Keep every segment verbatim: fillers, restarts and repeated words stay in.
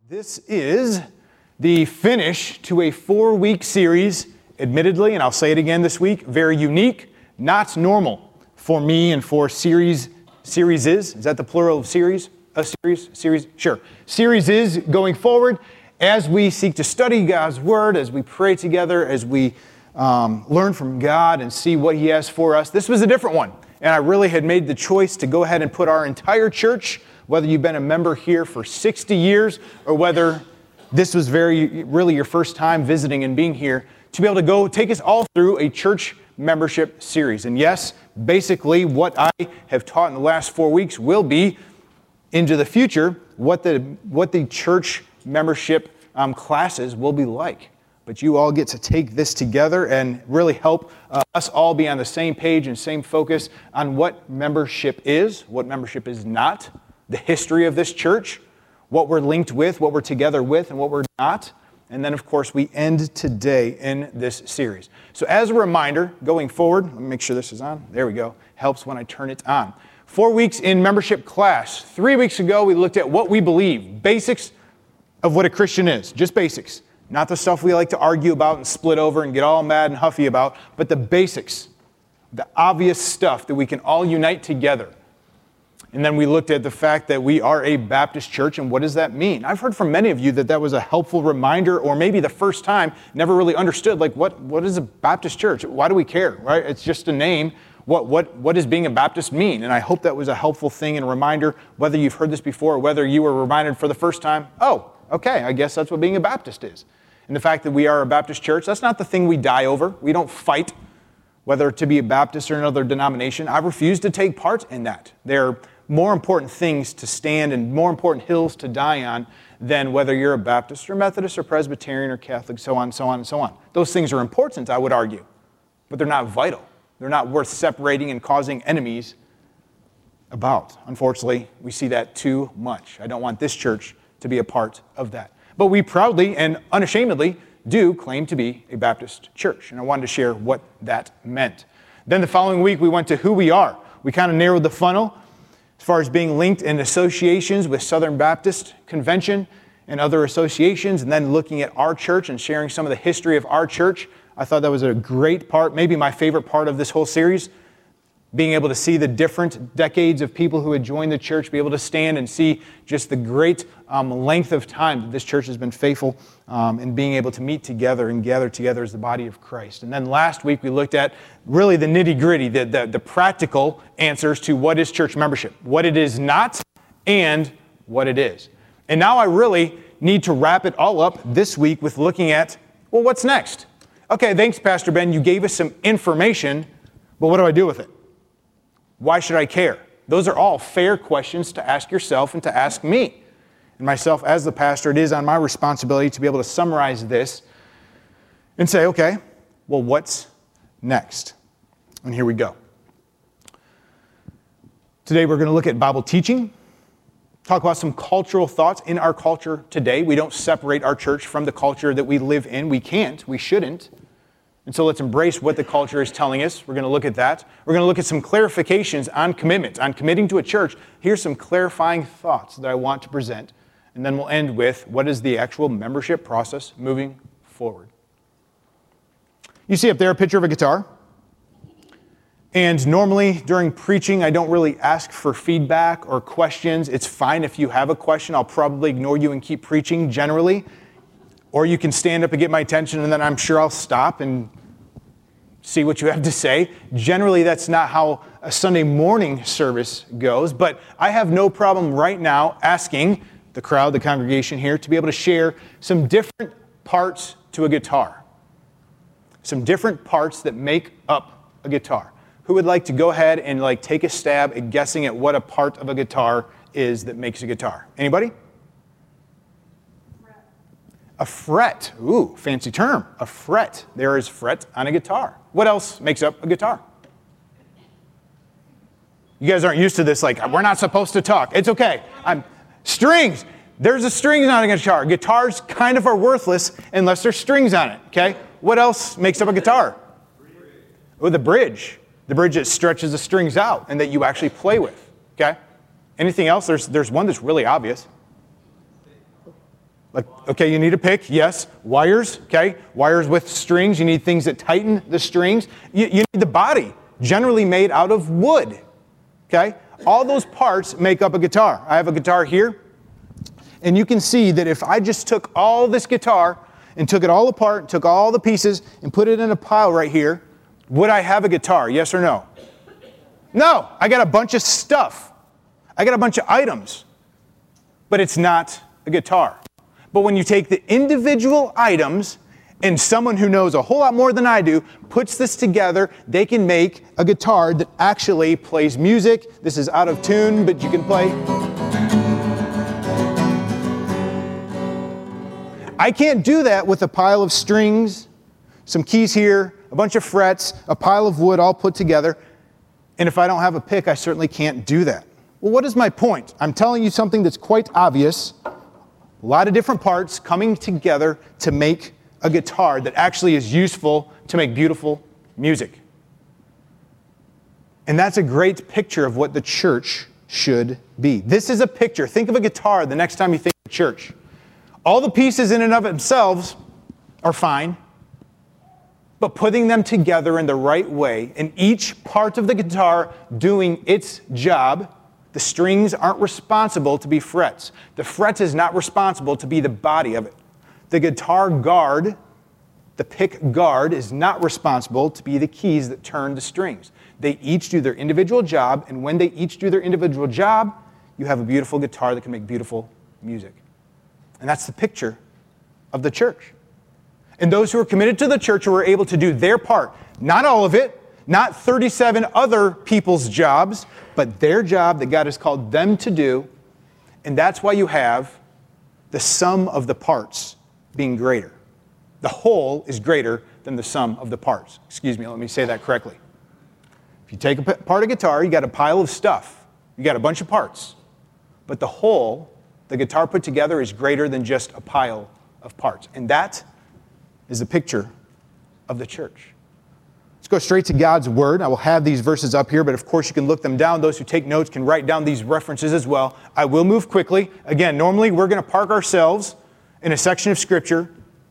This is the finish to a four-week series, admittedly, and I'll say it again this week, very unique, not normal for me and for series, series is, is that the plural of series? A series? Series? Sure. Series is going forward as we seek to study God's Word, as we pray together, as we um, learn from God and see what He has for us. This was a different one, and I really had made the choice to go ahead and put our entire church, whether you've been a member here for sixty years or whether this was very really your first time visiting and being here, to be able to go take us all through a church membership series. And yes, basically what I have taught in the last four weeks will be into the future what the what the church membership um, classes will be like. But you all get to take this together and really help uh, us all be on the same page and same focus on what membership is, what membership is not, the history of this church, what we're linked with, what we're together with, and what we're not. And then, of course, we end today in this series. So as a reminder, going forward, let me make sure this is on. There we go. Helps when I turn it on. Four weeks in membership class. Three weeks ago, we looked at what we believe, basics of what a Christian is, just basics. Not the stuff we like to argue about and split over and get all mad and huffy about, but the basics, the obvious stuff that we can all unite together. And then we looked at the fact that we are a Baptist church, and what does that mean? I've heard from many of you that that was a helpful reminder, or maybe the first time never really understood, like, what, what is a Baptist church? Why do we care, right? It's just a name. What, what, what does being a Baptist mean? And I hope that was a helpful thing and a reminder, whether you've heard this before or whether you were reminded for the first time, oh, okay, I guess that's what being a Baptist is. And the fact that we are a Baptist church, that's not the thing we die over. We don't fight whether to be a Baptist or another denomination. I refuse to take part in that. There more important things to stand and more important hills to die on than whether you're a Baptist or Methodist or Presbyterian or Catholic, so on, so on, and so on. Those things are important, I would argue, but they're not vital. They're not worth separating and causing enemies about. Unfortunately, we see that too much. I don't want this church to be a part of that. But we proudly and unashamedly do claim to be a Baptist church, and I wanted to share what that meant. Then the following week, we went to who we are. We kind of narrowed the funnel as far as being linked in associations with Southern Baptist Convention and other associations, and then looking at our church and sharing some of the history of our church. I thought that was a great part, maybe my favorite part of this whole series, being able to see the different decades of people who had joined the church, be able to stand and see just the great um, length of time that this church has been faithful um, in being able to meet together and gather together as the body of Christ. And then last week we looked at really the nitty-gritty, the, the, the practical answers to what is church membership, what it is not, and what it is. And now I really need to wrap it all up this week with looking at, well, what's next? Okay, thanks, Pastor Ben. You gave us some information, but what do I do with it? Why should I care? Those are all fair questions to ask yourself and to ask me. And myself as the pastor, it is on my responsibility to be able to summarize this and say, okay, well, what's next? And here we go. Today we're going to look at Bible teaching, talk about some cultural thoughts in our culture today. We don't separate our church from the culture that we live in. We can't. We shouldn't. And so let's embrace what the culture is telling us. We're going to look at that. We're going to look at some clarifications on commitment, on committing to a church. Here's some clarifying thoughts that I want to present. And then we'll end with what is the actual membership process moving forward. You see up there a picture of a guitar. And normally during preaching, I don't really ask for feedback or questions. It's fine if you have a question. I'll probably ignore you and keep preaching generally. Or you can stand up and get my attention, and then I'm sure I'll stop and see what you have to say. Generally, that's not how a Sunday morning service goes, but I have no problem right now asking the crowd, the congregation here, to be able to share some different parts to a guitar. Some different parts that make up a guitar. Who would like to go ahead and like take a stab at guessing at what a part of a guitar is that makes a guitar? Anybody? A fret. Ooh, fancy term. A fret. There is fret on a guitar. What else makes up a guitar? You guys aren't used to this, like, we're not supposed to talk. It's okay. I'm strings. There's a strings on a guitar. Guitars kind of are worthless unless there's strings on it, okay? What else makes up a guitar? Oh, the bridge. The bridge that stretches the strings out and that you actually play with, okay? Anything else? There's, there's one that's really obvious. Like, okay, you need a pick, yes. Wires, okay. Wires with strings. You need things that tighten the strings. You, you need the body, generally made out of wood, okay. All those parts make up a guitar. I have a guitar here, and you can see that if I just took all this guitar and took it all apart, took all the pieces, and put it in a pile right here, would I have a guitar, yes or no? No, I got a bunch of stuff. I got a bunch of items, but it's not a guitar. But when you take the individual items and someone who knows a whole lot more than I do puts this together, they can make a guitar that actually plays music. This is out of tune, but you can play. I can't do that with a pile of strings, some keys here, a bunch of frets, a pile of wood all put together. And if I don't have a pick, I certainly can't do that. Well, what is my point? I'm telling you something that's quite obvious. A lot of different parts coming together to make a guitar that actually is useful to make beautiful music. And that's a great picture of what the church should be. This is a picture. Think of a guitar the next time you think of church. All the pieces in and of themselves are fine, but putting them together in the right way, and each part of the guitar doing its job. The strings aren't responsible to be frets. The frets is not responsible to be the body of it. The guitar guard, the pick guard, is not responsible to be the keys that turn the strings. They each do their individual job, and when they each do their individual job, you have a beautiful guitar that can make beautiful music. And that's the picture of the church. And those who are committed to the church who are able to do their part, not all of it, not thirty-seven other people's jobs, but their job that God has called them to do. And that's why you have the sum of the parts being greater. The whole is greater than the sum of the parts. Excuse me, let me say that correctly. If you take a part of guitar, you got a pile of stuff. You got a bunch of parts. But the whole, the guitar put together, is greater than just a pile of parts. And that is a picture of the church. Let's go straight to God's Word. I will have these verses up here, but of course you can look them down. Those who take notes can write down these references as well. I will move quickly. Again, normally we're going to park ourselves in a section of Scripture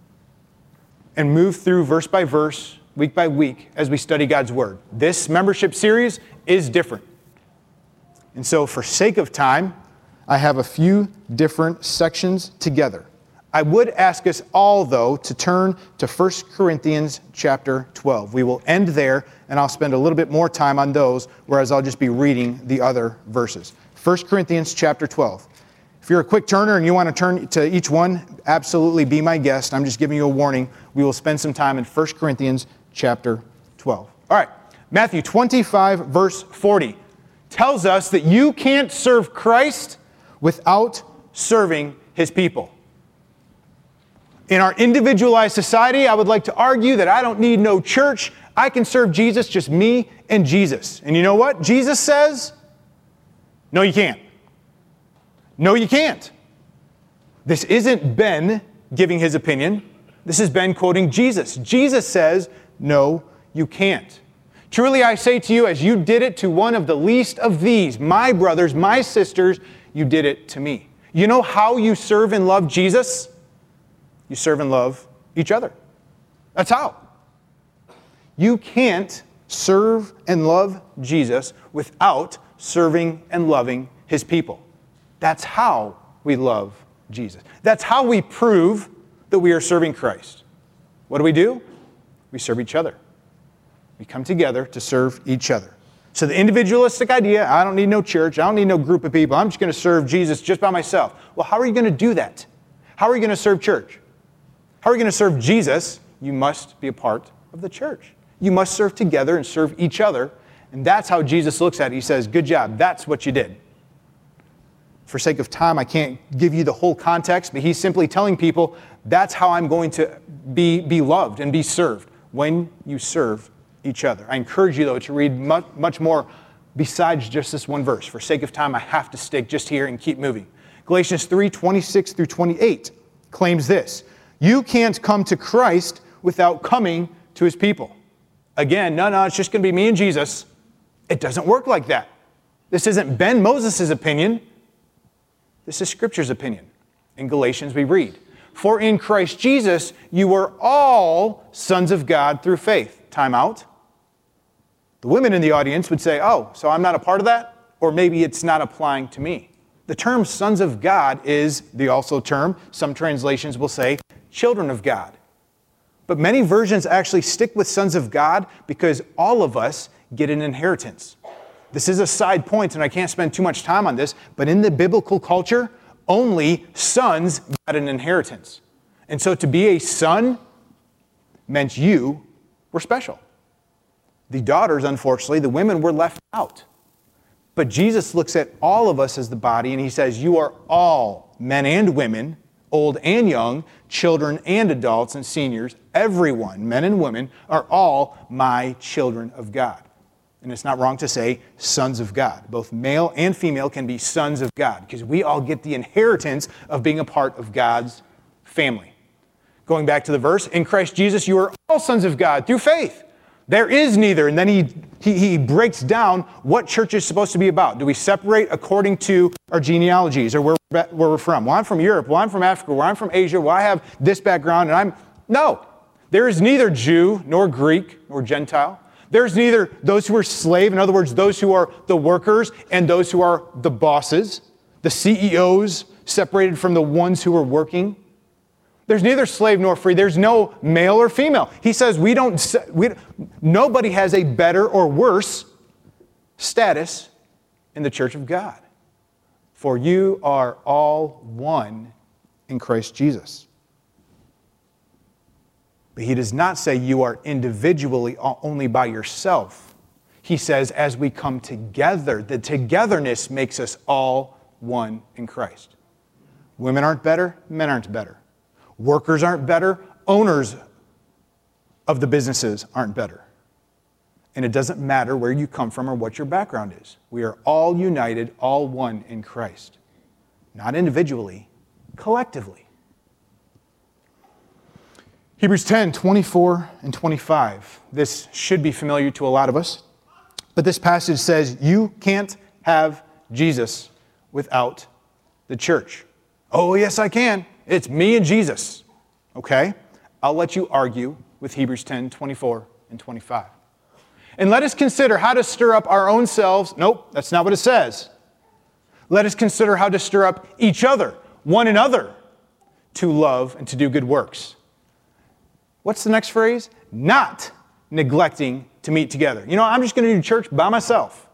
and move through verse by verse, week by week, as we study God's Word. This membership series is different. And so for sake of time, I have a few different sections together. I would ask us all, though, to turn to First Corinthians chapter twelve. We will end there, and I'll spend a little bit more time on those, whereas I'll just be reading the other verses. First Corinthians chapter twelve. If you're a quick turner and you want to turn to each one, absolutely be my guest. I'm just giving you a warning. We will spend some time in First Corinthians chapter twelve. All right, Matthew twenty-five, verse forty, tells us that you can't serve Christ without serving His people. In our individualized society, I would like to argue that I don't need no church. I can serve Jesus, just me and Jesus. And you know what? Jesus says, no, you can't. No, you can't. This isn't Ben giving his opinion. This is Ben quoting Jesus. Jesus says, no, you can't. Truly I say to you, as you did it to one of the least of these, my brothers, my sisters, you did it to me. You know how you serve and love Jesus? You serve and love each other. That's how. You can't serve and love Jesus without serving and loving His people. That's how we love Jesus. That's how we prove that we are serving Christ. What do we do? We serve each other. We come together to serve each other. So the individualistic idea, I don't need no church, I don't need no group of people, I'm just going to serve Jesus just by myself. Well, how are you going to do that? How are you going to serve church? How are you going to serve Jesus? You must be a part of the church. You must serve together and serve each other. And that's how Jesus looks at it. He says, good job. That's what you did. For sake of time, I can't give you the whole context, but he's simply telling people that's how I'm going to be, be loved and be served, when you serve each other. I encourage you, though, to read much, much more besides just this one verse. For sake of time, I have to stick just here and keep moving. Galatians three, twenty-six through twenty-eight claims this. You can't come to Christ without coming to His people. Again, no, no, it's just going to be me and Jesus. It doesn't work like that. This isn't Ben Moses' opinion. This is Scripture's opinion. In Galatians we read, For in Christ Jesus, you are all sons of God through faith. Time out. The women in the audience would say, oh, so I'm not a part of that? Or maybe it's not applying to me. The term sons of God is the also term, some translations will say, children of God. But many versions actually stick with sons of God because all of us get an inheritance. This is a side point, and I can't spend too much time on this, but in the biblical culture, only sons got an inheritance. And so to be a son meant you were special. The daughters, unfortunately, the women were left out. But Jesus looks at all of us as the body, and he says, you are all, men and women, old and young, children and adults and seniors, everyone, men and women, are all my children of God. And it's not wrong to say sons of God. Both male and female can be sons of God because we all get the inheritance of being a part of God's family. Going back to the verse, in Christ Jesus, you are all sons of God through faith. There is neither. And then he, he, he breaks down what church is supposed to be about. Do we separate according to our genealogies or where, where we're from? Well, I'm from Europe. Well, I'm from Africa. Well, I'm from Asia. Well, I have this background. And I'm, no, there is neither Jew nor Greek nor Gentile. There's neither those who are slave, in other words, those who are the workers and those who are the bosses, the C E Os separated from the ones who are working. There's neither slave nor free. There's no male or female. He says we don't, we, nobody has a better or worse status in the church of God. For you are all one in Christ Jesus. But he does not say you are individually only by yourself. He says as we come together, the togetherness makes us all one in Christ. Women aren't better, men aren't better. Workers aren't better, owners of the businesses aren't better. And it doesn't matter where you come from or what your background is. We are all united, all one in Christ. Not individually, collectively. Hebrews ten, twenty-four and twenty-five. This should be familiar to a lot of us. But this passage says, you can't have Jesus without the church. Oh, yes, I can. It's me and Jesus. Okay, I'll let you argue with Hebrews ten, twenty-four and twenty-five. And let us consider how to stir up our own selves. Nope, that's not what it says. Let us consider how to stir up each other, one another, to love and to do good works. What's the next phrase? Not neglecting to meet together. You know, I'm just going to do church by myself.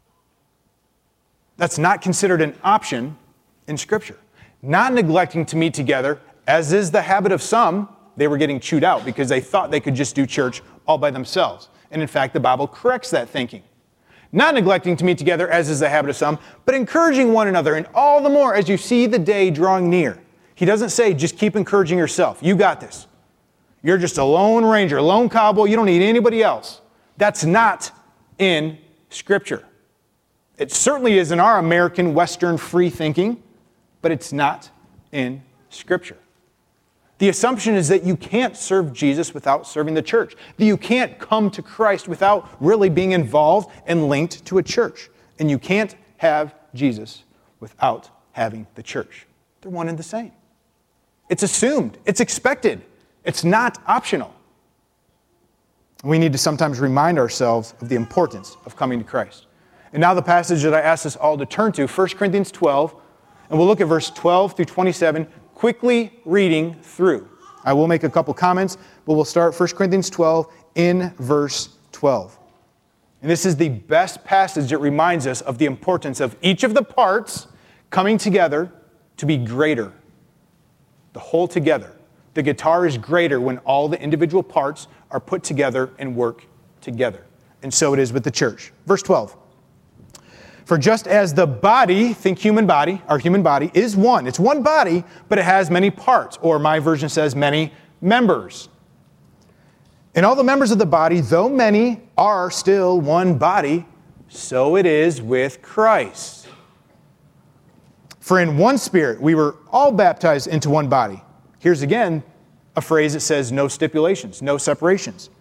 That's not considered an option in Scripture. Not neglecting to meet together, as is the habit of some. They were getting chewed out because they thought they could just do church all by themselves. And in fact, the Bible corrects that thinking. Not neglecting to meet together, as is the habit of some, but encouraging one another, and all the more as you see the day drawing near. He doesn't say, just keep encouraging yourself. You got this. You're just a lone ranger, a lone cowboy. You don't need anybody else. That's not in Scripture. It certainly is in our American Western free thinking, but it's not in Scripture. The assumption is that you can't serve Jesus without serving the church. That you can't come to Christ without really being involved and linked to a church. And you can't have Jesus without having the church. They're one and the same. It's assumed. It's expected. It's not optional. We need to sometimes remind ourselves of the importance of coming to Christ. And now the passage that I asked us all to turn to, First Corinthians twelve, and we'll look at verse twelve through twenty-seven, quickly reading through. I will make a couple comments, but we'll start First Corinthians twelve in verse twelve. And this is the best passage that reminds us of the importance of each of the parts coming together to be greater. The whole together. The guitar is greater when all the individual parts are put together and work together. And so it is with the church. Verse twelve. For just as the body, think human body, our human body, is one. It's one body, but it has many parts. Or my version says many members. And all the members of the body, though many, are still one body, so it is with Christ. For in one Spirit we were all baptized into one body. Here's again a phrase that says no stipulations, no separations.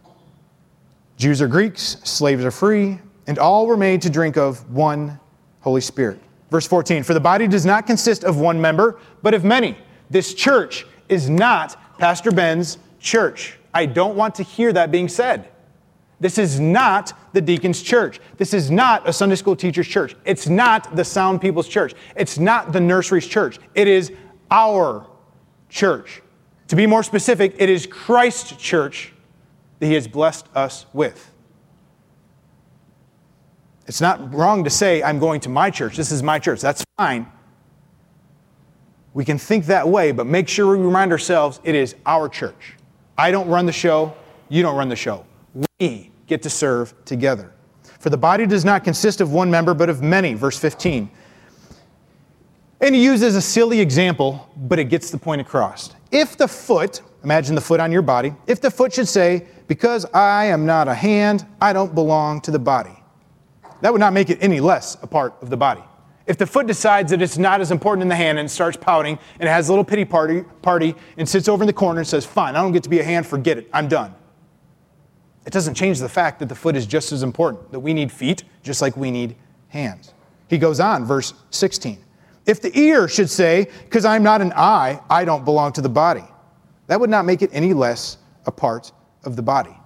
Jews or Greeks, slaves or free, and all were made to drink of one Holy Spirit. Verse fourteen, for the body does not consist of one member, but of many. This church is not Pastor Ben's church. I don't want to hear that being said. This is not the deacon's church. This is not a Sunday school teacher's church. It's not the Sound People's church. It's not the nursery's church. It is our church. To be more specific, it is Christ's church that he has blessed us with. It's not wrong to say, I'm going to my church. This is my church. That's fine. We can think that way, but make sure we remind ourselves it is our church. I don't run the show. You don't run the show. We get to serve together. For the body does not consist of one member, but of many. Verse fifteen. And he uses a silly example, but it gets the point across. If the foot, imagine the foot on your body, if the foot should say, because I am not a hand, I don't belong to the body. That would not make it any less a part of the body. If the foot decides that it's not as important in the hand and starts pouting and has a little pity party, party and sits over in the corner and says, fine, I don't get to be a hand, forget it, I'm done. It doesn't change the fact that the foot is just as important, that we need feet just like we need hands. He goes on, verse sixteen. If the ear should say, because I'm not an eye, I don't belong to the body, that would not make it any less a part of the body.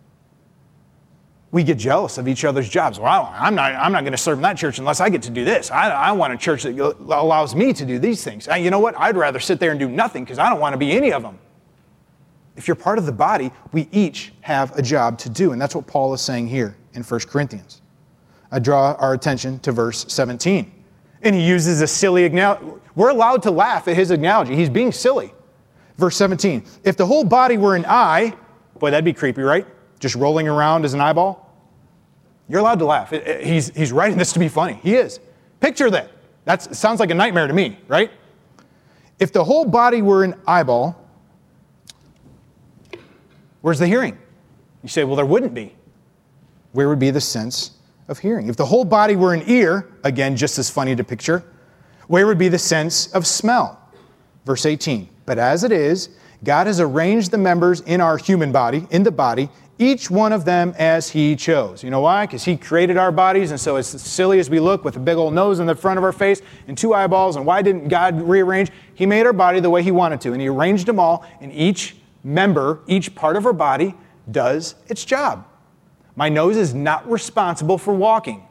We get jealous of each other's jobs. Well, I'm not, I'm not going to serve in that church unless I get to do this. I, I want a church that allows me to do these things. You know what? I'd rather sit there and do nothing because I don't want to be any of them. If you're part of the body, we each have a job to do. And that's what Paul is saying here in First Corinthians. I draw our attention to verse seventeen. And he uses a silly analogy. We're allowed to laugh at his analogy. He's being silly. Verse seventeen. If the whole body were an eye, boy, that'd be creepy, right? Just rolling around as an eyeball. You're allowed to laugh. It, it, he's, he's writing this to be funny. He is. Picture that. That sounds like a nightmare to me, right? If the whole body were an eyeball, where's the hearing? You say, well, there wouldn't be. Where would be the sense of hearing? If the whole body were an ear, again, just as funny to picture, where would be the sense of smell? Verse eighteen. But as it is, God has arranged the members in our human body, in the body, each one of them as he chose. You know why? Because he created our bodies, and so as silly as we look with a big old nose in the front of our face and two eyeballs, and why didn't God rearrange? He made our body the way he wanted to, and he arranged them all, and each member, each part of our body does its job. My nose is not responsible for walking.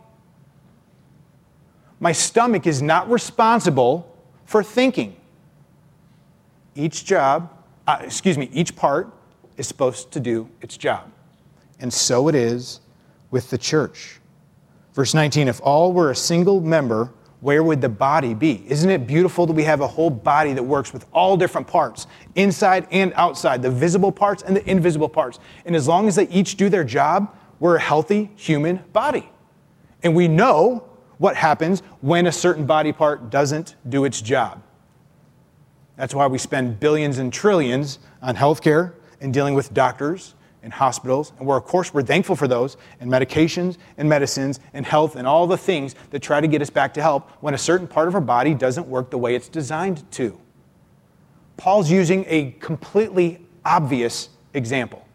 My stomach is not responsible for thinking. Each job, uh, excuse me, each part is supposed to do its job. And so it is with the church. Verse nineteen, if all were a single member, where would the body be? Isn't it beautiful that we have a whole body that works with all different parts, inside and outside, the visible parts and the invisible parts. And as long as they each do their job, we're a healthy human body. And we know what happens when a certain body part doesn't do its job. That's why we spend billions and trillions on healthcare and dealing with doctors and hospitals. And we're, of course, we're thankful for those, and medications and medicines and health and all the things that try to get us back to health when a certain part of our body doesn't work the way it's designed to. Paul's using a completely obvious example.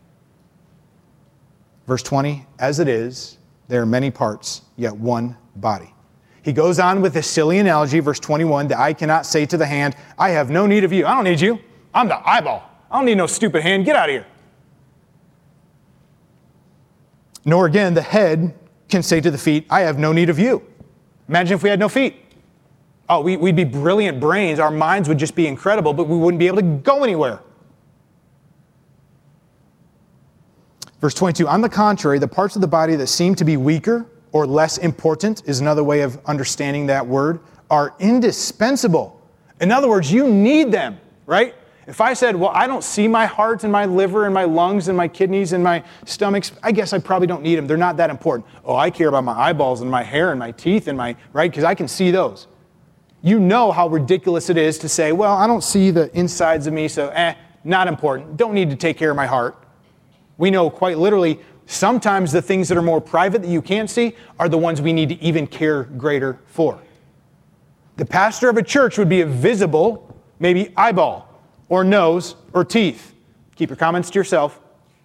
Verse twenty, as it is, there are many parts, yet one body. He goes on with this silly analogy, verse twenty-one, the eye cannot say to the hand, I have no need of you. I don't need you. I'm the eyeball. I don't need no stupid hand. Get out of here. Nor again, the head can say to the feet, I have no need of you. Imagine if we had no feet. Oh, we, we'd be brilliant brains. Our minds would just be incredible, but we wouldn't be able to go anywhere. Verse twenty-two, on the contrary, the parts of the body that seem to be weaker or less important, is another way of understanding that word, are indispensable. In other words, you need them, right? If I said, well, I don't see my heart and my liver and my lungs and my kidneys and my stomachs, I guess I probably don't need them. They're not that important. Oh, I care about my eyeballs and my hair and my teeth and my, right? Because I can see those. You know how ridiculous it is to say, well, I don't see the insides of me, so eh, not important. Don't need to take care of my heart. We know quite literally, sometimes the things that are more private that you can't see are the ones we need to even care greater for. The pastor of a church would be a visible, maybe eyeball, or nose, or teeth. Keep your comments to yourself.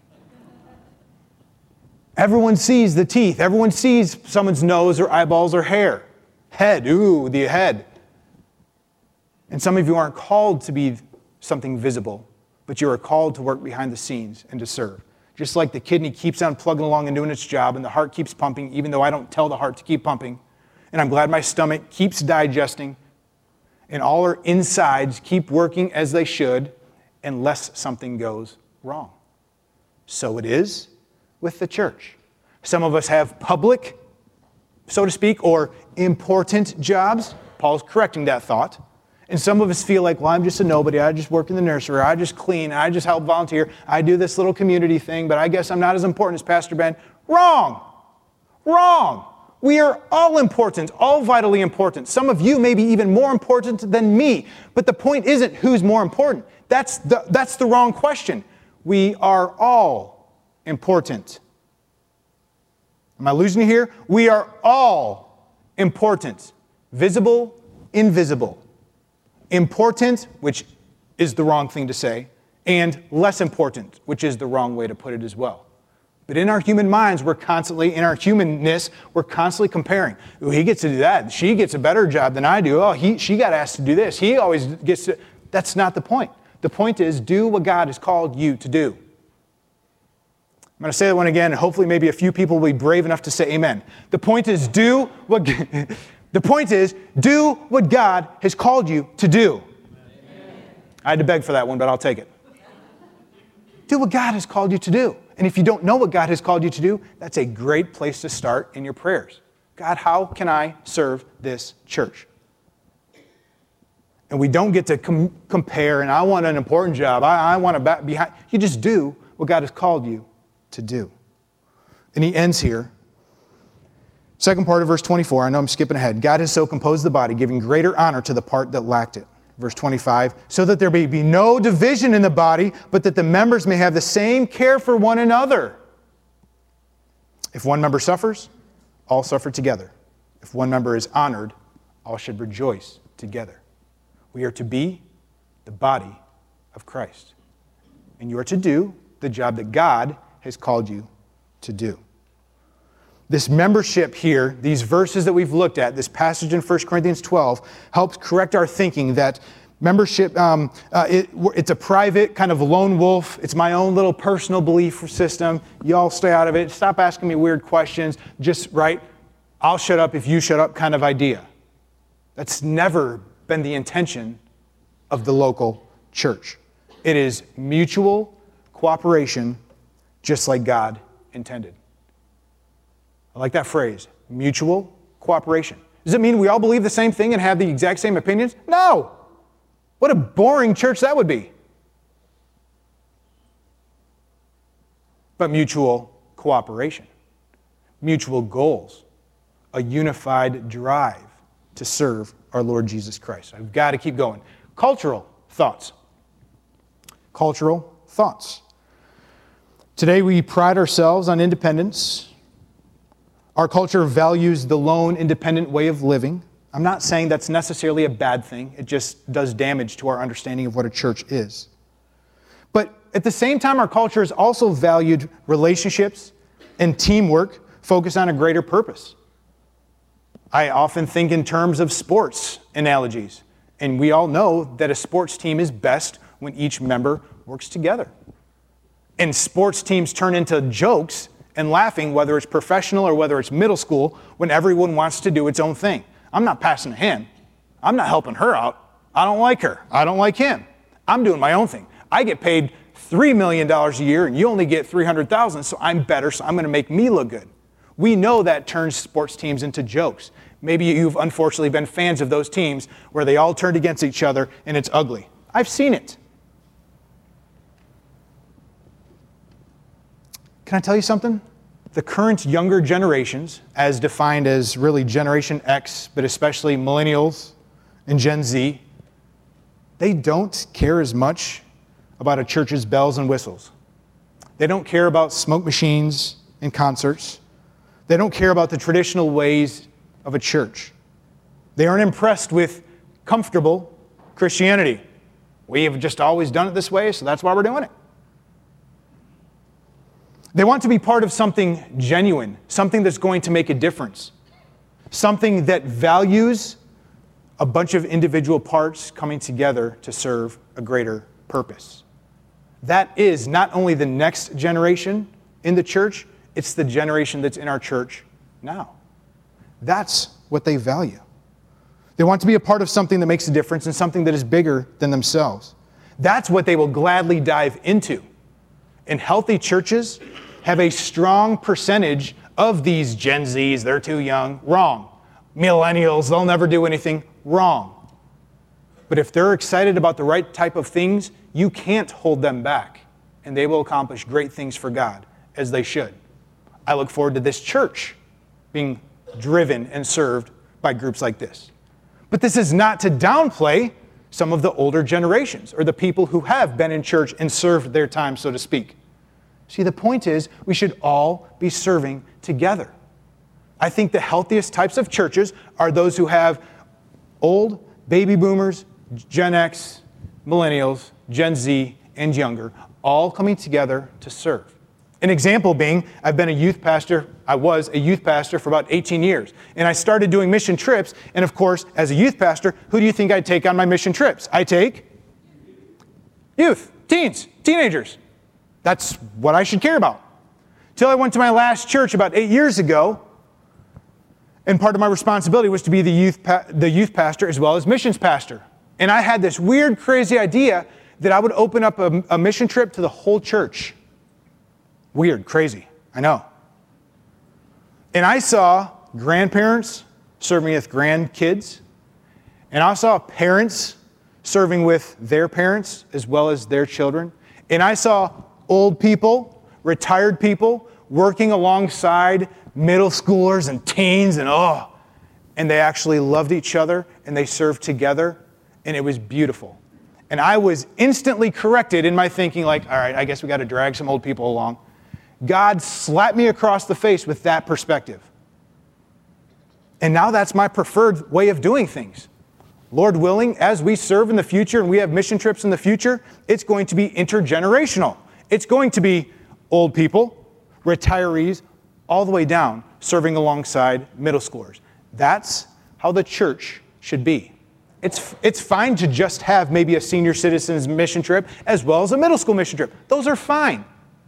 Everyone sees the teeth. Everyone sees someone's nose or eyeballs or hair. Head, ooh, the head. And some of you aren't called to be something visible, but you are called to work behind the scenes and to serve. Just like the kidney keeps on plugging along and doing its job, and the heart keeps pumping, even though I don't tell the heart to keep pumping. And I'm glad my stomach keeps digesting, and all our insides keep working as they should, unless something goes wrong. So it is with the church. Some of us have public, so to speak, or important jobs. Paul's correcting that thought. And some of us feel like, well, I'm just a nobody. I just work in the nursery. I just clean. I just help volunteer. I do this little community thing, but I guess I'm not as important as Pastor Ben. Wrong. Wrong. We are all important, all vitally important. Some of you may be even more important than me. But the point isn't who's more important. That's the, that's the wrong question. We are all important. Am I losing you here? We are all important. Visible, invisible. Important, which is the wrong thing to say, and less important, which is the wrong way to put it as well. But in our human minds, we're constantly, in our humanness, we're constantly comparing. Oh, he gets to do that. She gets a better job than I do. Oh, he, she got asked to do this. He always gets to... That's not the point. The point is, do what God has called you to do. I'm going to say that one again, and hopefully maybe a few people will be brave enough to say amen. The point is, do what... The point is, do what God has called you to do. Amen. I had to beg for that one, but I'll take it. Do what God has called you to do. And if you don't know what God has called you to do, that's a great place to start in your prayers. God, how can I serve this church? And we don't get to com- compare, and I want an important job. I, I want to back behind. You just do what God has called you to do. And he ends here. Second part of verse twenty-four, I know I'm skipping ahead. God has so composed the body, giving greater honor to the part that lacked it. Verse twenty-five, so that there may be no division in the body, but that the members may have the same care for one another. If one member suffers, all suffer together. If one member is honored, all should rejoice together. We are to be the body of Christ. And you are to do the job that God has called you to do. This membership here, these verses that we've looked at, this passage in First Corinthians twelve, helps correct our thinking that membership, um, uh, it, it's a private kind of lone wolf. It's my own little personal belief system. Y'all stay out of it. Stop asking me weird questions. Just, right, I'll shut up if you shut up kind of idea. That's never been the intention of the local church. It is mutual cooperation, just like God intended. I like that phrase, mutual cooperation. Does it mean we all believe the same thing and have the exact same opinions? No. What a boring church that would be. But mutual cooperation, mutual goals, a unified drive to serve our Lord Jesus Christ. I've got to keep going. Cultural thoughts. Cultural thoughts. Today we pride ourselves on independence. Our culture values the lone, independent way of living. I'm not saying that's necessarily a bad thing. It just does damage to our understanding of what a church is. But at the same time, our culture has also valued relationships and teamwork focused on a greater purpose. I often think in terms of sports analogies. And we all know that a sports team is best when each member works together. And sports teams turn into jokes and laughing, whether it's professional or whether it's middle school, when everyone wants to do its own thing. I'm not passing a hand. I'm not helping her out. I don't like her. I don't like him. I'm doing my own thing. I get paid three million dollars a year and you only get three hundred thousand dollars, so I'm better, so I'm going to make me look good. We know that turns sports teams into jokes. Maybe you've unfortunately been fans of those teams where they all turned against each other and it's ugly. I've seen it. Can I tell you something? The current younger generations, as defined as really Generation X, but especially millennials and Gen Z, they don't care as much about a church's bells and whistles. They don't care about smoke machines and concerts. They don't care about the traditional ways of a church. They aren't impressed with comfortable Christianity. We have just always done it this way, so that's why we're doing it. They want to be part of something genuine, something that's going to make a difference, something that values a bunch of individual parts coming together to serve a greater purpose. That is not only the next generation in the church, it's the generation that's in our church now. That's what they value. They want to be a part of something that makes a difference and something that is bigger than themselves. That's what they will gladly dive into. And healthy churches have a strong percentage of these Gen Zs, they're too young, wrong. Millennials, they'll never do anything, wrong. But if they're excited about the right type of things, you can't hold them back. And they will accomplish great things for God, as they should. I look forward to this church being driven and served by groups like this. But this is not to downplay some of the older generations or the people who have been in church and served their time, so to speak. See, the point is we should all be serving together. I think the healthiest types of churches are those who have old baby boomers, Gen X, millennials, Gen Z, and younger, all coming together to serve. An example being, I've been a youth pastor, I was a youth pastor for about eighteen years. And I started doing mission trips. And of course, as a youth pastor, who do you think I take on my mission trips? I take youth, teens, teenagers. That's what I should care about. Till I went to my last church about eight years ago. And part of my responsibility was to be the youth, pa- the youth pastor as well as missions pastor. And I had this weird, crazy idea that I would open up a, a mission trip to the whole church. Weird, crazy, I know. And I saw grandparents serving with grandkids, and I saw parents serving with their parents as well as their children. And I saw old people, retired people, working alongside middle schoolers and teens, and oh, and they actually loved each other, and they served together, and it was beautiful. And I was instantly corrected in my thinking, like, all right, I guess we got to drag some old people along. God slapped me across the face with that perspective. And now that's my preferred way of doing things. Lord willing, as we serve in the future and we have mission trips in the future, it's going to be intergenerational. It's going to be old people, retirees, all the way down, serving alongside middle schoolers. That's how the church should be. It's, it's fine to just have maybe a senior citizens mission trip as well as a middle school mission trip. Those are fine.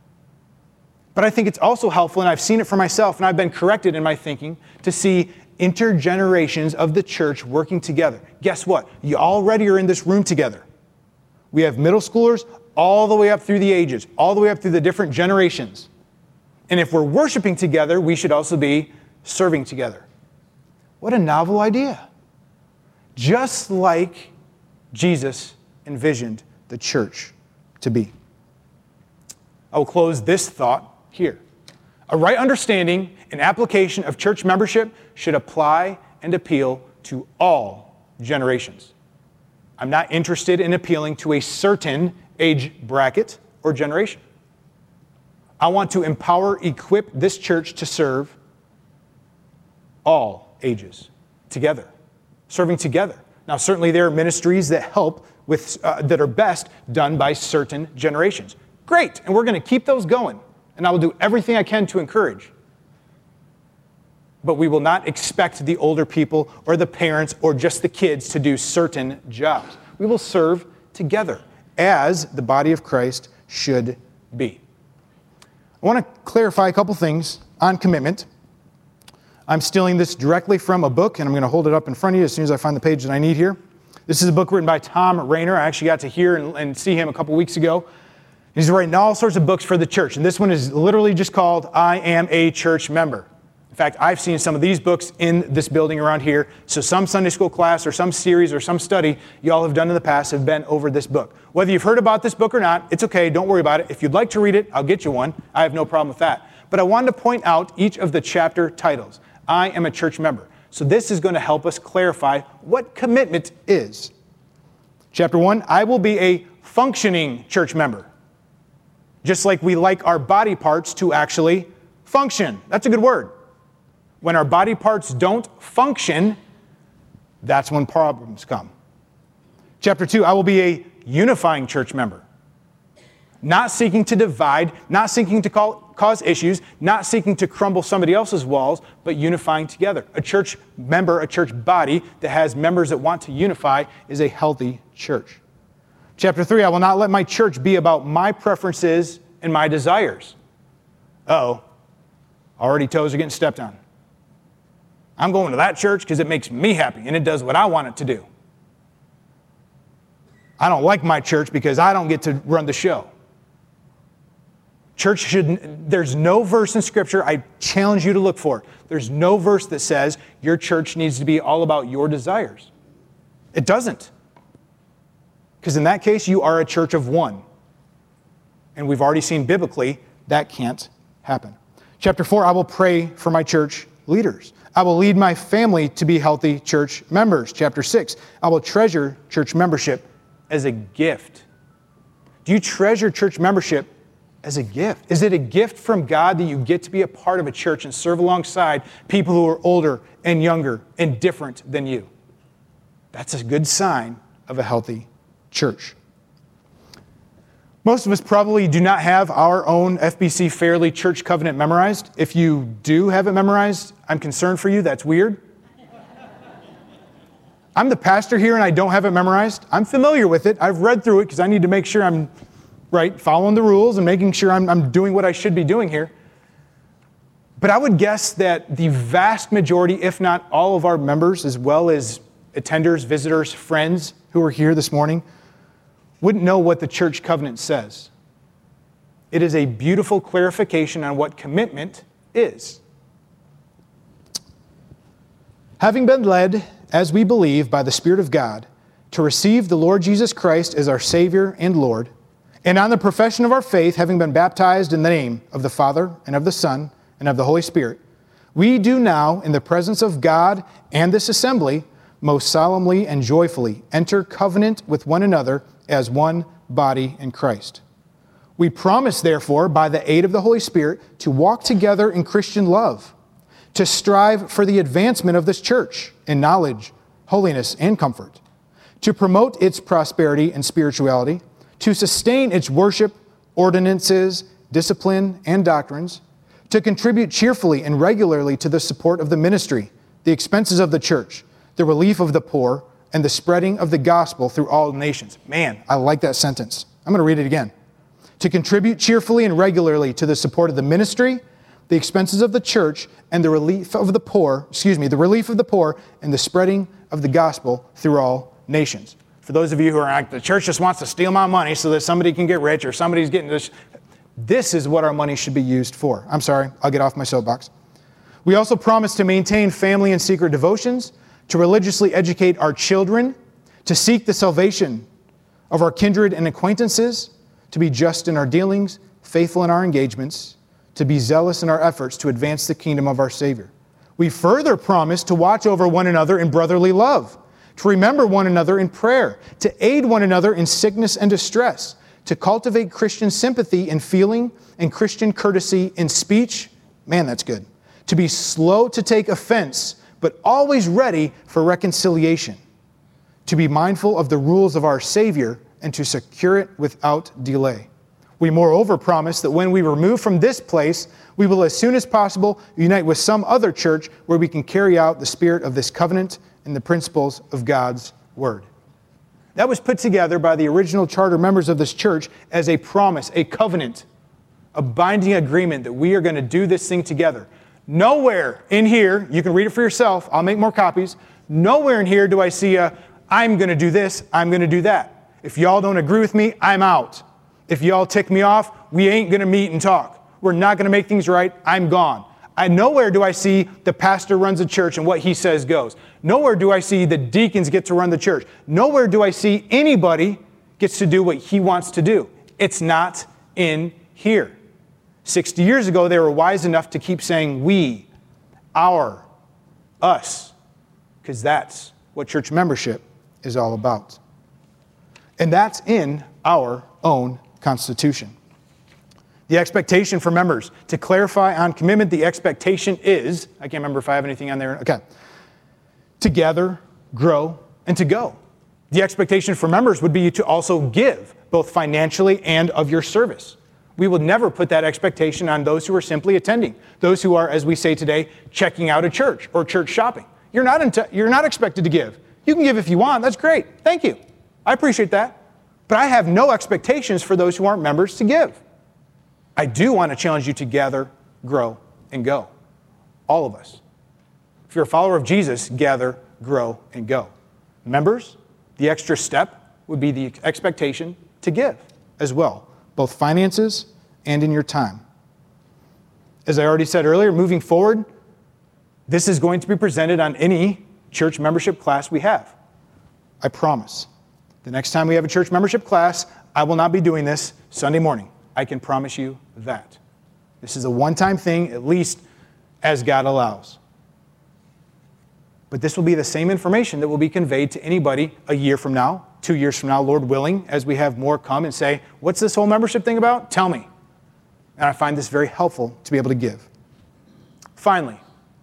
But I think it's also helpful, and I've seen it for myself, and I've been corrected in my thinking, to see intergenerations of the church working together. Guess what? You already are in this room together. We have middle schoolers all the way up through the ages, all the way up through the different generations. And if we're worshiping together, we should also be serving together. What a novel idea. Just like Jesus envisioned the church to be. I will close this thought here. A right understanding and application of church membership should apply and appeal to all generations. I'm not interested in appealing to a certain age bracket or generation. I want to empower, equip this church to serve all ages together, serving together. Now, certainly there are ministries that help with, uh, that are best done by certain generations. Great, and we're going to keep those going. And I will do everything I can to encourage. But we will not expect the older people or the parents or just the kids to do certain jobs. We will serve together as the body of Christ should be. I want to clarify a couple things on commitment. I'm stealing this directly from a book, and I'm going to hold it up in front of you as soon as I find the page that I need here. This is a book written by Tom Rainer. I actually got to hear and, and see him a couple weeks ago. He's writing all sorts of books for the church, and this one is literally just called I Am a Church Member. In fact, I've seen some of these books in this building around here, so some Sunday school class or some series or some study you all have done in the past have been over this book. Whether you've heard about this book or not, it's okay, don't worry about it. If you'd like to read it, I'll get you one. I have no problem with that. But I wanted to point out each of the chapter titles. I am a church member. So this is going to help us clarify what commitment is. Chapter one, I will be a functioning church member. Just like we like our body parts to actually function. That's a good word. When our body parts don't function, that's when problems come. Chapter two, I will be a unifying church member. Not seeking to divide, not seeking to call, cause issues, not seeking to crumble somebody else's walls, but unifying together. A church member, a church body that has members that want to unify is a healthy church. Chapter three, I will not let my church be about my preferences and my desires. Uh-oh, already toes are getting stepped on. I'm going to that church because it makes me happy and it does what I want it to do. I don't like my church because I don't get to run the show. Church should, there's no verse in Scripture, I challenge you to look for it. There's no verse that says your church needs to be all about your desires. It doesn't. Because in that case, you are a church of one. And we've already seen biblically that can't happen. Chapter four, I will pray for my church leaders. I will lead my family to be healthy church members. Chapter six, I will treasure church membership as a gift. Do you treasure church membership as a gift? Is it a gift from God that you get to be a part of a church and serve alongside people who are older and younger and different than you? That's a good sign of a healthy church. Most of us probably do not have our own F B C Fairley Church Covenant memorized. If you do have it memorized, I'm concerned for you. That's weird. I'm the pastor here and I don't have it memorized. I'm familiar with it. I've read through it because I need to make sure I'm right, following the rules and making sure I'm, I'm doing what I should be doing here. But I would guess that the vast majority, if not all of our members, as well as attenders, visitors, friends who are here this morning, wouldn't know what the church covenant says. It is a beautiful clarification on what commitment is. Having been led, as we believe, by the Spirit of God, to receive the Lord Jesus Christ as our Savior and Lord, and on the profession of our faith, having been baptized in the name of the Father, and of the Son, and of the Holy Spirit, we do now, in the presence of God and this assembly, most solemnly and joyfully enter covenant with one another as one body in Christ. We promise, therefore, by the aid of the Holy Spirit, to walk together in Christian love, to strive for the advancement of this church in knowledge, holiness, and comfort, to promote its prosperity and spirituality, to sustain its worship, ordinances, discipline, and doctrines, to contribute cheerfully and regularly to the support of the ministry, the expenses of the church, the relief of the poor, and the spreading of the gospel through all nations. Man, I like that sentence. I'm going to read it again. To contribute cheerfully and regularly to the support of the ministry, the expenses of the church, and the relief of the poor, excuse me, the relief of the poor, and the spreading of the gospel through all nations. For those of you who are like, the church just wants to steal my money so that somebody can get rich or somebody's getting this, this is what our money should be used for. I'm sorry, I'll get off my soapbox. We also promise to maintain family and secret devotions, to religiously educate our children, to seek the salvation of our kindred and acquaintances, to be just in our dealings, faithful in our engagements, to be zealous in our efforts to advance the kingdom of our Savior. We further promise to watch over one another in brotherly love, to remember one another in prayer, to aid one another in sickness and distress, to cultivate Christian sympathy in feeling and Christian courtesy in speech. Man, that's good. To be slow to take offense, but always ready for reconciliation, to be mindful of the rules of our Savior, and to secure it without delay. We moreover promise that when we remove from this place, we will as soon as possible unite with some other church where we can carry out the spirit of this covenant and the principles of God's Word. That was put together by the original charter members of this church as a promise, a covenant, a binding agreement that we are going to do this thing together. Nowhere in here, you can read it for yourself, I'll make more copies, nowhere in here do I see a, I'm going to do this, I'm going to do that. If y'all don't agree with me, I'm out. If y'all tick me off, we ain't going to meet and talk. We're not going to make things right, I'm gone. I, nowhere do I see the pastor runs a church and what he says goes. Nowhere do I see the deacons get to run the church. Nowhere do I see anybody gets to do what he wants to do. It's not in here. sixty years ago, they were wise enough to keep saying we, our, us, because that's what church membership is all about. And that's in our own Constitution. The expectation for members, to clarify on commitment, the expectation is, I can't remember if I have anything on there, okay, to gather, grow, and to go. The expectation for members would be to also give, both financially and of your service. We will never put that expectation on those who are simply attending, those who are, as we say today, checking out a church or church shopping. You're not, into, you're not expected to give. You can give if you want. That's great. Thank you. I appreciate that. But I have no expectations for those who aren't members to give. I do want to challenge you to gather, grow, and go. All of us. If you're a follower of Jesus, gather, grow, and go. Members, the extra step would be the expectation to give as well, both finances and in your time. As I already said earlier, moving forward, this is going to be presented on any church membership class we have. I promise. The next time we have a church membership class, I will not be doing this Sunday morning. I can promise you that. This is a one-time thing, at least as God allows. But this will be the same information that will be conveyed to anybody a year from now, two years from now, Lord willing, as we have more come and say, what's this whole membership thing about? Tell me. And I find this very helpful to be able to give. Finally,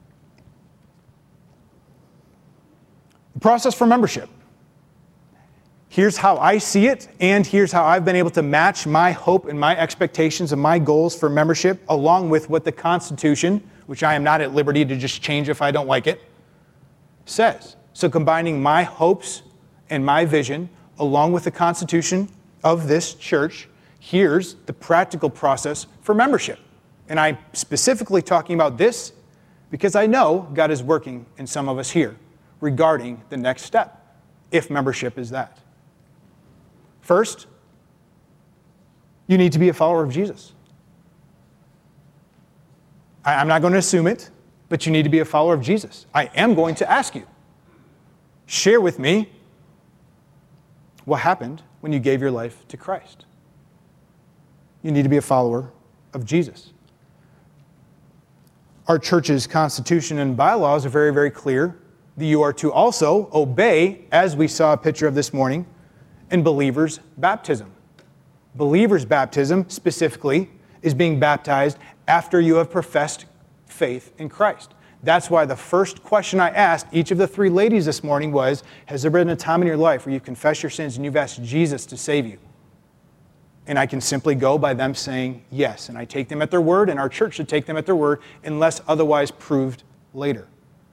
the process for membership. Here's how I see it, and here's how I've been able to match my hope and my expectations and my goals for membership along with what the Constitution, which I am not at liberty to just change if I don't like it, says. So combining my hopes and my vision along with the Constitution of this church, here's the practical process for membership. And I'm specifically talking about this because I know God is working in some of us here regarding the next step, if membership is that. First, you need to be a follower of Jesus. I, I'm not going to assume it, but you need to be a follower of Jesus. I am going to ask you, share with me what happened when you gave your life to Christ. You need to be a follower of Jesus. Our church's constitution and bylaws are very, very clear that you are to also obey, as we saw a picture of this morning, in believers' baptism. Believers' baptism, specifically, is being baptized after you have professed faith in Christ. That's why the first question I asked each of the three ladies this morning was, has there been a time in your life where you've confessed your sins and you've asked Jesus to save you? And I can simply go by them saying yes. And I take them at their word, and our church should take them at their word unless otherwise proved later.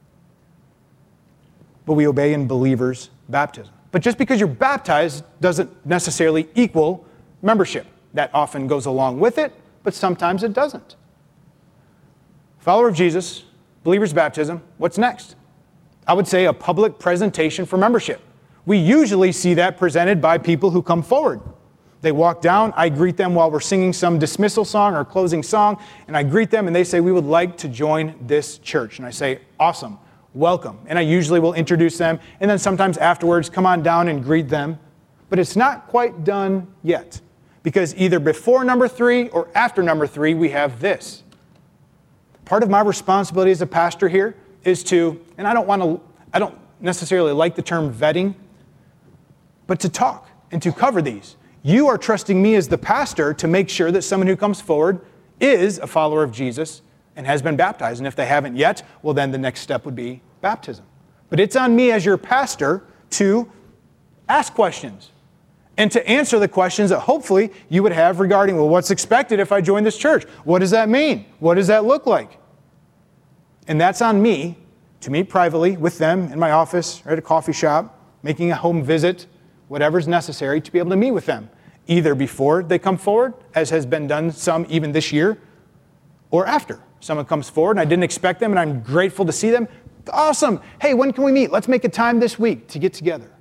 But we obey in believers' baptism. But just because you're baptized doesn't necessarily equal membership. That often goes along with it, but sometimes it doesn't. Follower of Jesus, believer's baptism, what's next? I would say a public presentation for membership. We usually see that presented by people who come forward. They walk down, I greet them while we're singing some dismissal song or closing song, and I greet them and they say, we would like to join this church. And I say, awesome. Welcome. And I usually will introduce them, and then sometimes afterwards come on down and greet them. But it's not quite done yet, because either before number three or after number three, we have this. Part of my responsibility as a pastor here is to, and I don't want to, I don't necessarily like the term vetting, but to talk and to cover these. You are trusting me as the pastor to make sure that someone who comes forward is a follower of Jesus and has been baptized. And if they haven't yet, well, then the next step would be baptism. But it's on me as your pastor to ask questions and to answer the questions that hopefully you would have regarding, well, what's expected if I join this church? What does that mean? What does that look like? And that's on me to meet privately with them in my office or at a coffee shop, making a home visit, whatever's necessary to be able to meet with them, either before they come forward, as has been done some even this year, or after. Someone comes forward and I didn't expect them and I'm grateful to see them. Awesome. Hey, when can we meet? Let's make a time this week to get together.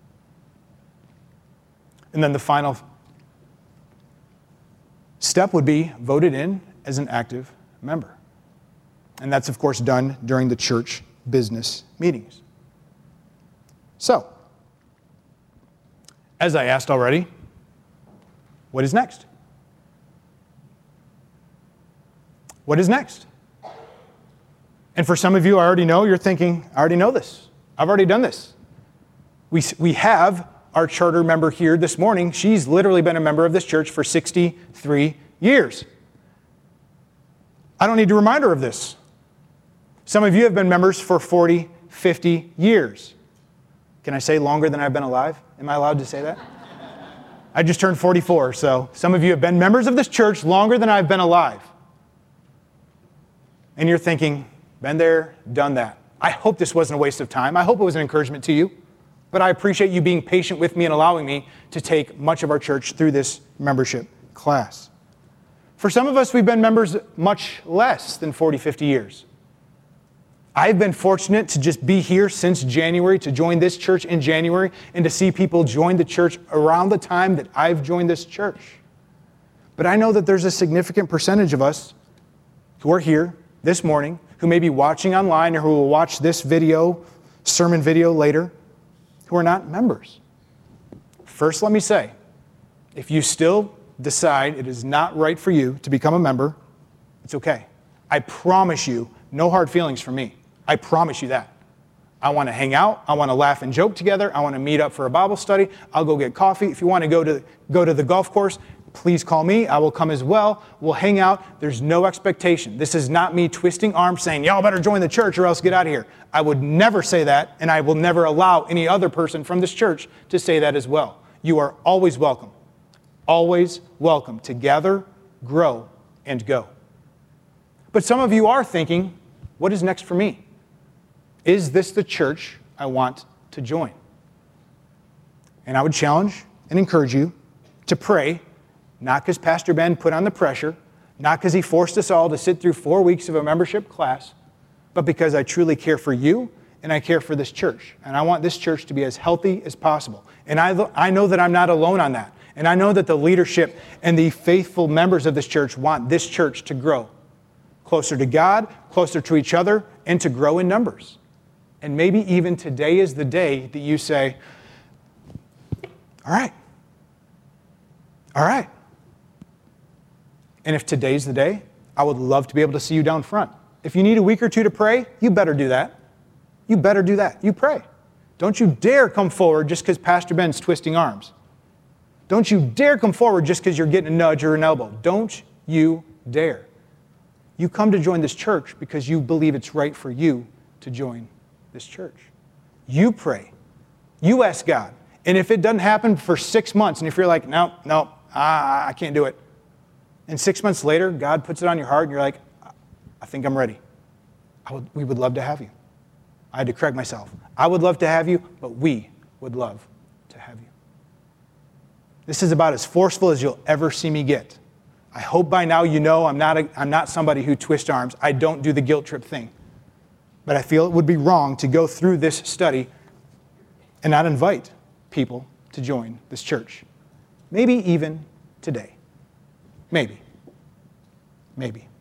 And then the final step would be voted in as an active member. And that's, of course, done during the church business meetings. So, as I asked already, what is next? What is next? And for some of you, I already know, you're thinking, I already know this. I've already done this. We, we have our charter member here this morning. She's literally been a member of this church for sixty-three years. I don't need a reminder of this. Some of you have been members for forty, fifty years. Can I say longer than I've been alive? Am I allowed to say that? I just turned forty-four, so some of you have been members of this church longer than I've been alive. And you're thinking, been there, done that. I hope this wasn't a waste of time. I hope it was an encouragement to you. But I appreciate you being patient with me and allowing me to take much of our church through this membership class. For some of us, we've been members much less than forty, fifty years. I've been fortunate to just be here since January, to join this church in January, and to see people join the church around the time that I've joined this church. But I know that there's a significant percentage of us who are here this morning, who may be watching online or who will watch this video, sermon video later, who are not members. First, let me say, if you still decide it is not right for you to become a member, it's okay. I promise you, no hard feelings from me. I promise you that. I want to hang out. I want to laugh and joke together. I want to meet up for a Bible study. I'll go get coffee. If you want to go to go to the golf course, please call me. I will come as well. We'll hang out. There's no expectation. This is not me twisting arms saying, y'all better join the church or else get out of here. I would never say that, and I will never allow any other person from this church to say that as well. You are always welcome. Always welcome to gather, grow, and go. But some of you are thinking, what is next for me? Is this the church I want to join? And I would challenge and encourage you to pray, not because Pastor Ben put on the pressure, not because he forced us all to sit through four weeks of a membership class, but because I truly care for you and I care for this church. And I want this church to be as healthy as possible. And I, I know that I'm not alone on that. And I know that the leadership and the faithful members of this church want this church to grow closer to God, closer to each other, and to grow in numbers. And maybe even today is the day that you say, all right, all right. And if today's the day, I would love to be able to see you down front. If you need a week or two to pray, you better do that. You better do that. You pray. Don't you dare come forward just because Pastor Ben's twisting arms. Don't you dare come forward just because you're getting a nudge or an elbow. Don't you dare. You come to join this church because you believe it's right for you to join this church. You pray. You ask God. And if it doesn't happen for six months, and if you're like, no, no, I, I can't do it. And six months later, God puts it on your heart, and you're like, I think I'm ready. I would, we would love to have you. I had to correct myself. I would love to have you, but we would love to have you. This is about as forceful as you'll ever see me get. I hope by now you know I'm not, a, I'm not somebody who twists arms. I don't do the guilt trip thing. But I feel it would be wrong to go through this study and not invite people to join this church. Maybe even today. Maybe. Maybe.